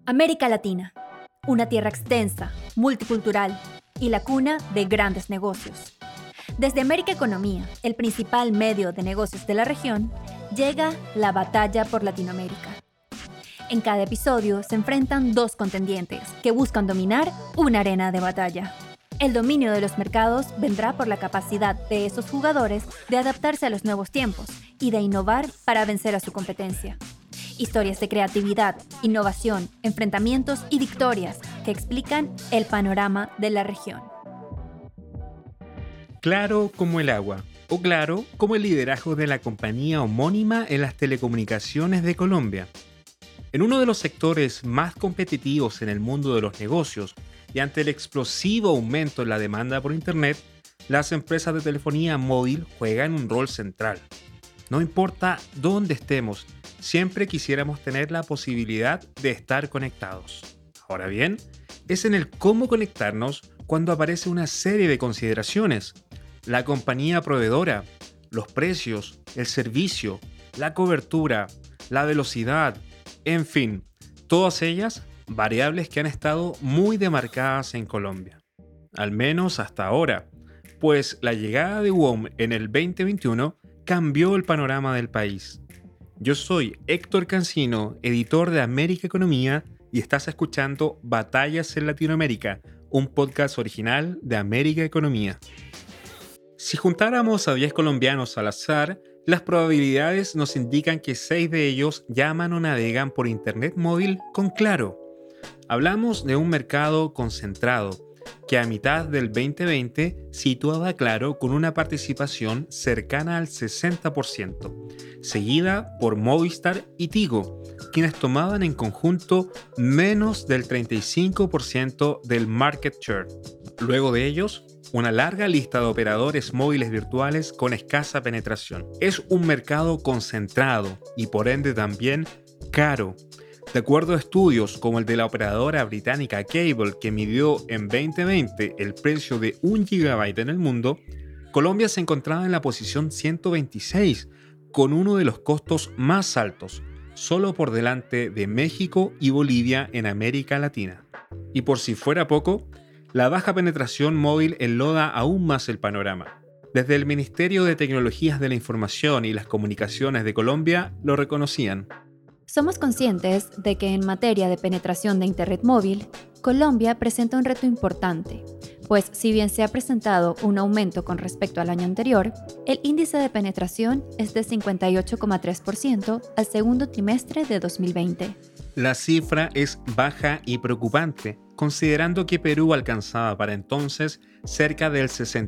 América Latina, una tierra extensa, multicultural y la cuna de grandes negocios. Desde América Economía, el principal medio de negocios de la región, llega la batalla por Latinoamérica. En cada episodio se enfrentan dos contendientes que buscan dominar una arena de batalla. El dominio de los mercados vendrá por la capacidad de esos jugadores de adaptarse a los nuevos tiempos y de innovar para vencer a su competencia. Historias de creatividad, innovación, enfrentamientos y victorias que explican el panorama de la región. Claro como el agua, o claro como el liderazgo de la compañía homónima en las telecomunicaciones de Colombia. En uno de los sectores más competitivos en el mundo de los negocios y ante el explosivo aumento en la demanda por Internet, las empresas de telefonía móvil juegan un rol central. No importa dónde estemos, siempre quisiéramos tener la posibilidad de estar conectados. Ahora bien, es en el cómo conectarnos cuando aparece una serie de consideraciones. La compañía proveedora, los precios, el servicio, la cobertura, la velocidad, en fin, todas ellas variables que han estado muy demarcadas en Colombia. Al menos hasta ahora, pues la llegada de WOM en el 2021 cambió el panorama del país. Yo soy Héctor Cancino, editor de América Economía, y estás escuchando Batallas en Latinoamérica, un podcast original de América Economía. Si juntáramos a 10 colombianos al azar, las probabilidades nos indican que 6 de ellos llaman o navegan por Internet móvil con Claro. Hablamos de un mercado concentrado, que a mitad del 2020 situaba a Claro con una participación cercana al 60%, seguida por Movistar y Tigo, quienes tomaban en conjunto menos del 35% del market share. Luego de ellos, una larga lista de operadores móviles virtuales con escasa penetración. Es un mercado concentrado y por ende también caro. De acuerdo a estudios como el de la operadora británica Cable, que midió en 2020 el precio de 1 GB en el mundo, Colombia se encontraba en la posición 126, con uno de los costos más altos, solo por delante de México y Bolivia en América Latina. Y por si fuera poco, la baja penetración móvil enloda aún más el panorama. Desde el Ministerio de Tecnologías de la Información y las Comunicaciones de Colombia lo reconocían. Somos conscientes de que en materia de penetración de Internet móvil, Colombia presenta un reto importante, pues si bien se ha presentado un aumento con respecto al año anterior, el índice de penetración es de 58,3% al segundo trimestre de 2020. La cifra es baja y preocupante, considerando que Perú alcanzaba para entonces cerca del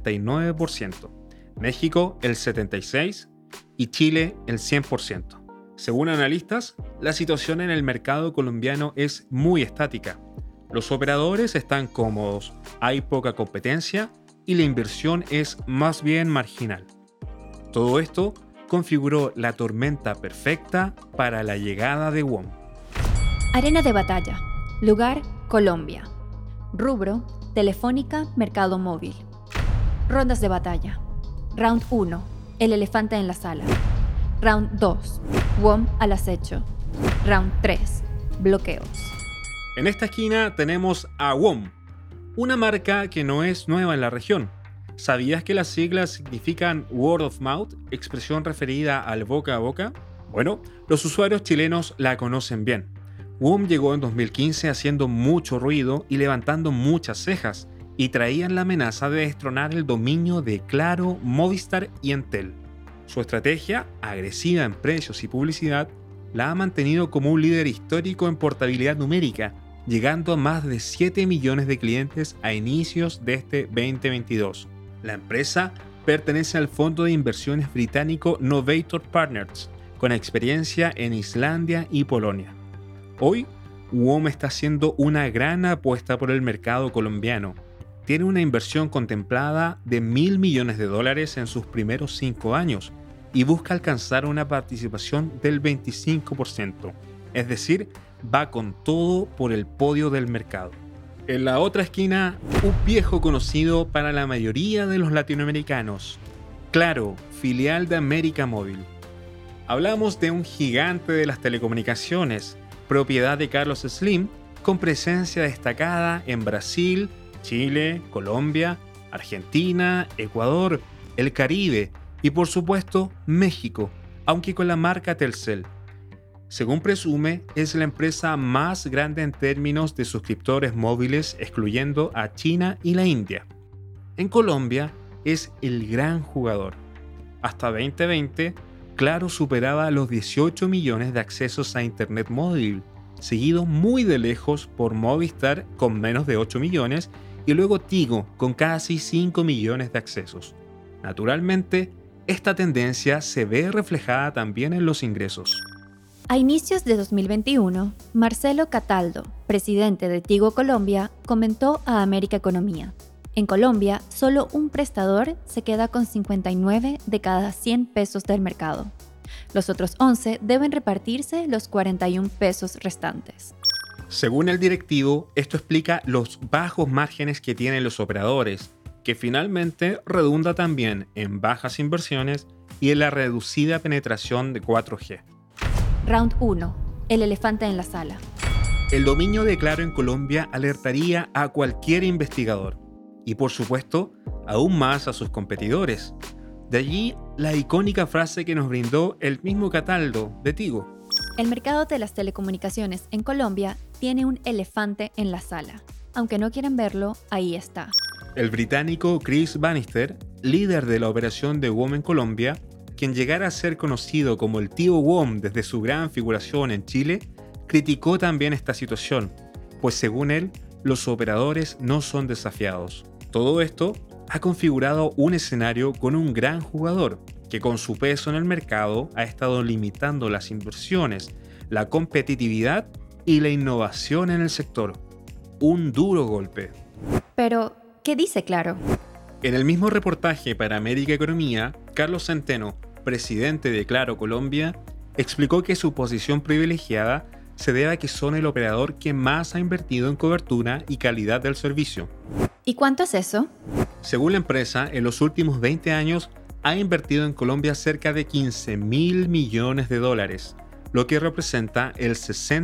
69%, México el 76% y Chile el 100%. Según analistas, la situación en el mercado colombiano es muy estática. Los operadores están cómodos, hay poca competencia y la inversión es más bien marginal. Todo esto configuró la tormenta perfecta para la llegada de WOM. Arena de batalla. Lugar, Colombia. Rubro, Telefónica, Mercado Móvil. Rondas de batalla. Round 1. El elefante en la sala. Round 2. WOM al acecho. Round 3. Bloqueos. En esta esquina tenemos a WOM, una marca que no es nueva en la región. ¿Sabías que las siglas significan Word of Mouth, expresión referida al boca a boca? Bueno, los usuarios chilenos la conocen bien. WOM llegó en 2015 haciendo mucho ruido y levantando muchas cejas, y traían la amenaza de destronar el dominio de Claro, Movistar y Entel. Su estrategia, agresiva en precios y publicidad, la ha mantenido como un líder histórico en portabilidad numérica, llegando a más de 7 millones de clientes a inicios de este 2022. La empresa pertenece al fondo de inversiones británico Novator Partners, con experiencia en Islandia y Polonia. Hoy, WOM está haciendo una gran apuesta por el mercado colombiano. Tiene una inversión contemplada de $1.000 millones en sus primeros 5 años y busca alcanzar una participación del 25%, es decir, va con todo por el podio del mercado. En la otra esquina, un viejo conocido para la mayoría de los latinoamericanos, Claro, filial de América Móvil. Hablamos de un gigante de las telecomunicaciones, propiedad de Carlos Slim, con presencia destacada en Brasil, Chile, Colombia, Argentina, Ecuador, el Caribe y por supuesto México, aunque con la marca Telcel. Según presume, es la empresa más grande en términos de suscriptores móviles, excluyendo a China y la India. En Colombia es el gran jugador. Hasta 2020, Claro superaba los 18 millones de accesos a Internet móvil, seguido muy de lejos por Movistar con menos de 8 millones y luego Tigo con casi 5 millones de accesos. Naturalmente, esta tendencia se ve reflejada también en los ingresos. A inicios de 2021, Marcelo Cataldo, presidente de Tigo Colombia, comentó a América Economía: en Colombia, solo un prestador se queda con 59 de cada 100 pesos del mercado. Los otros 11 deben repartirse los 41 pesos restantes. Según el directivo, esto explica los bajos márgenes que tienen los operadores, que finalmente redunda también en bajas inversiones y en la reducida penetración de 4G. Round 1. El elefante en la sala. El dominio de Claro en Colombia alertaría a cualquier investigador y, por supuesto, aún más a sus competidores. De allí la icónica frase que nos brindó el mismo Cataldo de Tigo. El mercado de las telecomunicaciones en Colombia tiene un elefante en la sala. Aunque no quieran verlo, ahí está. El británico Chris Bannister, líder de la operación de WOM en Colombia, quien llegara a ser conocido como el tío WOM desde su gran figuración en Chile, criticó también esta situación, pues según él, los operadores no son desafiados. Todo esto ha configurado un escenario con un gran jugador, que con su peso en el mercado ha estado limitando las inversiones, la competitividad y la innovación en el sector. Un duro golpe. Pero, ¿qué dice Claro? En el mismo reportaje para América Economía, Carlos Centeno, presidente de Claro Colombia, explicó que su posición privilegiada se debe a que son el operador que más ha invertido en cobertura y calidad del servicio. ¿Y cuánto es eso? Según la empresa, en los últimos 20 años ha invertido en Colombia cerca de 15.000 millones de dólares, lo que representa el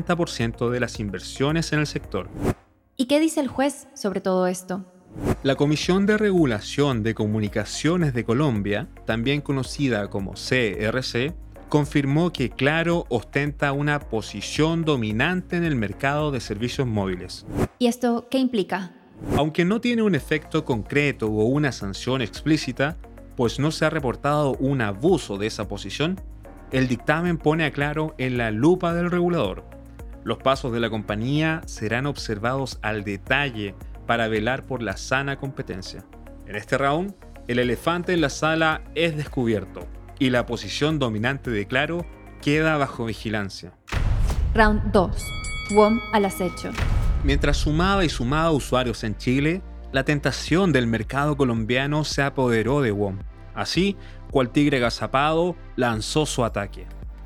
60% de las inversiones en el sector. ¿Y qué dice el juez sobre todo esto? La Comisión de Regulación de Comunicaciones de Colombia, también conocida como CRC, confirmó que Claro ostenta una posición dominante en el mercado de servicios móviles. ¿Y esto qué implica? Aunque no tiene un efecto concreto o una sanción explícita, pues no se ha reportado un abuso de esa posición, el dictamen pone a Claro en la lupa del regulador. Los pasos de la compañía serán observados al detalle para velar por la sana competencia. En este round, el elefante en la sala es descubierto y la posición dominante de Claro queda bajo vigilancia. Round 2. WOM al acecho. Mientras sumaba y sumaba usuarios en Chile, la tentación del mercado colombiano se apoderó de WOM. Así, cual tigre agazapado, lanzó su ataque.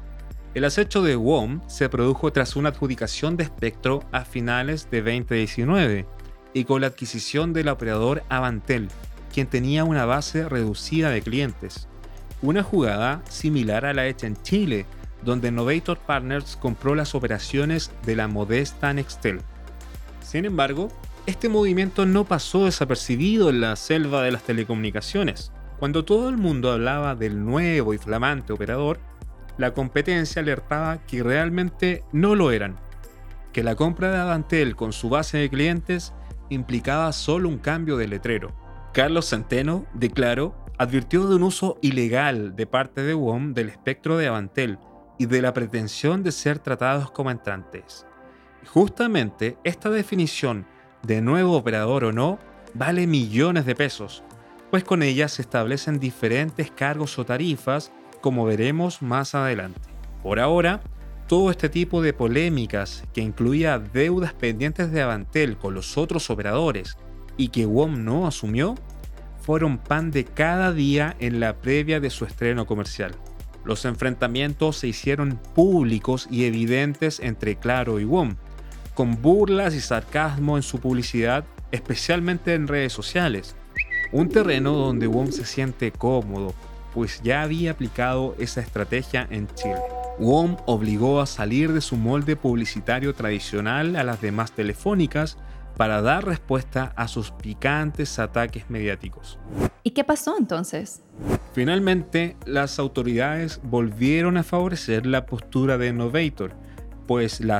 El acecho de WOM se produjo tras una adjudicación de espectro a finales de 2019 y con la adquisición del operador Avantel, quien tenía una base reducida de clientes. Una jugada similar a la hecha en Chile, donde Novator Partners compró las operaciones de la modesta Nextel. Sin embargo, este movimiento no pasó desapercibido en la selva de las telecomunicaciones. Cuando todo el mundo hablaba del nuevo y flamante operador, la competencia alertaba que realmente no lo eran, que la compra de Avantel con su base de clientes implicaba solo un cambio de letrero. Carlos Centeno, de Claro, advirtió de un uso ilegal de parte de WOM del espectro de Avantel y de la pretensión de ser tratados como entrantes. Justamente esta definición de nuevo operador o no vale millones de pesos, pues con ella se establecen diferentes cargos o tarifas, como veremos más adelante. Por ahora, todo este tipo de polémicas que incluía deudas pendientes de Avantel con los otros operadores y que WOM no asumió, fueron pan de cada día en la previa de su estreno comercial. Los enfrentamientos se hicieron públicos y evidentes entre Claro y WOM, con burlas y sarcasmo en su publicidad, especialmente en redes sociales. Un terreno donde WOM se siente cómodo, pues ya había aplicado esa estrategia en Chile. WOM obligó a salir de su molde publicitario tradicional a las demás telefónicas para dar respuesta a sus picantes ataques mediáticos. ¿Y qué pasó entonces? Finalmente, las autoridades volvieron a favorecer la postura de Novator, pues la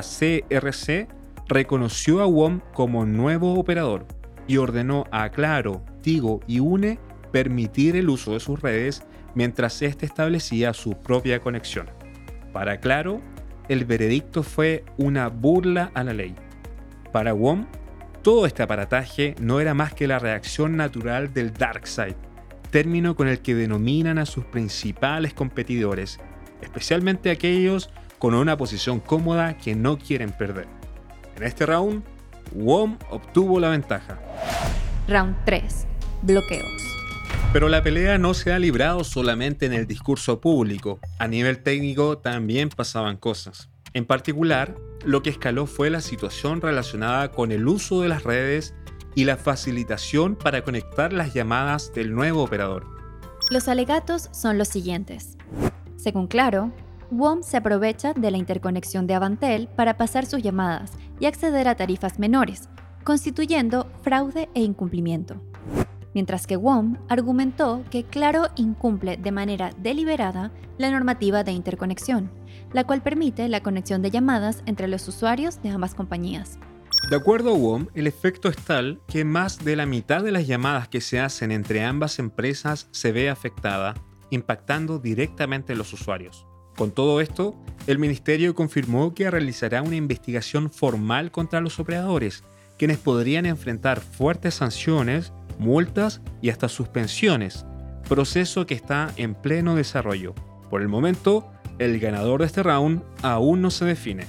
CRC reconoció a WOM como nuevo operador y ordenó a Claro, Tigo y UNE permitir el uso de sus redes mientras éste establecía su propia conexión. Para Claro, el veredicto fue una burla a la ley. Para WOM, todo este aparataje no era más que la reacción natural del dark side, término con el que denominan a sus principales competidores, especialmente aquellos con una posición cómoda que no quieren perder. En este round, WOM obtuvo la ventaja. Round 3. Bloqueos. Pero la pelea no se ha librado solamente en el discurso público. A nivel técnico también pasaban cosas. En particular, lo que escaló fue la situación relacionada con el uso de las redes y la facilitación para conectar las llamadas del nuevo operador. Los alegatos son los siguientes. Según Claro, WOM se aprovecha de la interconexión de Avantel para pasar sus llamadas y acceder a tarifas menores, constituyendo fraude e incumplimiento. Mientras que WOM argumentó que Claro incumple de manera deliberada la normativa de interconexión, la cual permite la conexión de llamadas entre los usuarios de ambas compañías. De acuerdo a WOM, el efecto es tal que más de la mitad de las llamadas que se hacen entre ambas empresas se ve afectada, impactando directamente a los usuarios. Con todo esto, el ministerio confirmó que realizará una investigación formal contra los operadores, quienes podrían enfrentar fuertes sanciones, multas y hasta suspensiones, proceso que está en pleno desarrollo. Por el momento, el ganador de este round aún no se define.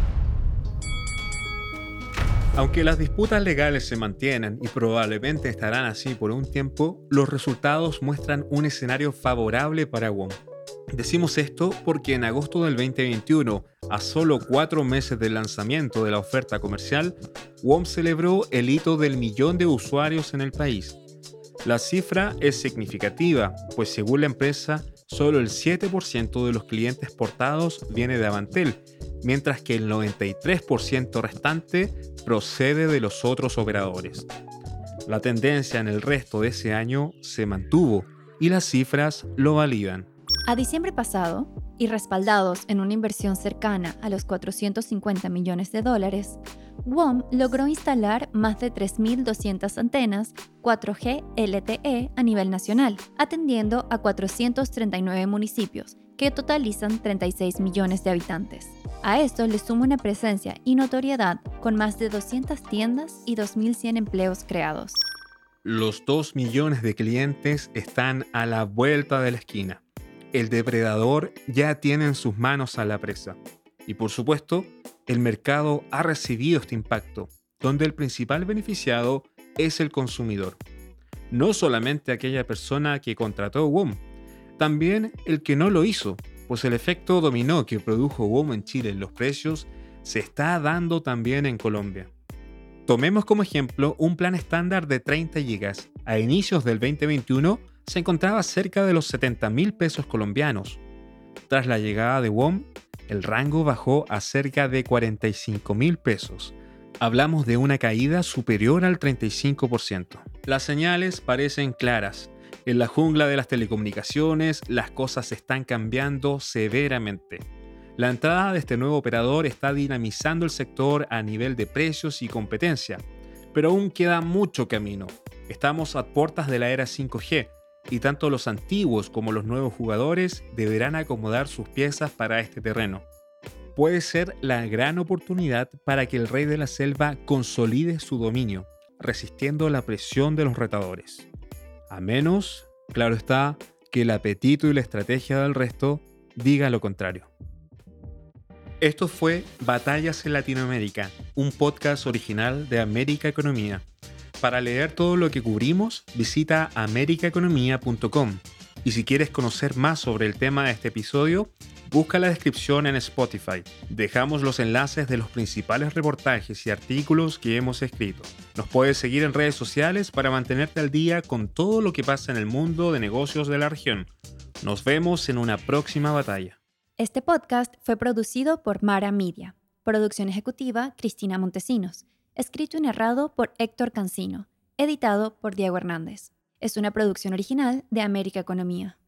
Aunque las disputas legales se mantienen y probablemente estarán así por un tiempo, los resultados muestran un escenario favorable para WOM. Decimos esto porque en agosto del 2021, a solo 4 meses del lanzamiento de la oferta comercial, WOM celebró el hito del 1.000.000 de usuarios en el país. La cifra es significativa, pues según la empresa, solo el 7% de los clientes portados viene de Avantel, mientras que el 93% restante procede de los otros operadores. La tendencia en el resto de ese año se mantuvo y las cifras lo validan. A diciembre pasado, y respaldados en una inversión cercana a los $450 millones, WOM logró instalar más de 3.200 antenas 4G LTE a nivel nacional, atendiendo a 439 municipios, que totalizan 36 millones de habitantes. A esto le suma una presencia y notoriedad con más de 200 tiendas y 2.100 empleos creados. Los 2 millones de clientes están a la vuelta de la esquina. El depredador ya tiene en sus manos a la presa. Y por supuesto, el mercado ha recibido este impacto, donde el principal beneficiado es el consumidor. No solamente aquella persona que contrató WOM, también el que no lo hizo, pues el efecto dominó que produjo WOM en Chile en los precios se está dando también en Colombia. Tomemos como ejemplo un plan estándar de 30 GB. A inicios del 2021 se encontraba cerca de los 70.000 pesos colombianos. Tras la llegada de WOM, el rango bajó a cerca de 45.000 pesos. Hablamos de una caída superior al 35%. Las señales parecen claras. En la jungla de las telecomunicaciones, las cosas están cambiando severamente. La entrada de este nuevo operador está dinamizando el sector a nivel de precios y competencia, pero aún queda mucho camino. Estamos a puertas de la era 5G, y tanto los antiguos como los nuevos jugadores deberán acomodar sus piezas para este terreno. Puede ser la gran oportunidad para que el rey de la selva consolide su dominio, resistiendo la presión de los retadores. A menos, claro está, que el apetito y la estrategia del resto diga lo contrario. Esto fue Batallas en Latinoamérica, un podcast original de América Economía. Para leer todo lo que cubrimos, visita americaeconomia.com. Y si quieres conocer más sobre el tema de este episodio, busca la descripción en Spotify. Dejamos los enlaces de los principales reportajes y artículos que hemos escrito. Nos puedes seguir en redes sociales para mantenerte al día con todo lo que pasa en el mundo de negocios de la región. Nos vemos en una próxima batalla. Este podcast fue producido por Mara Media. Producción ejecutiva, Cristina Montesinos. Escrito y narrado por Héctor Cancino. Editado por Diego Hernández. Es una producción original de América Economía.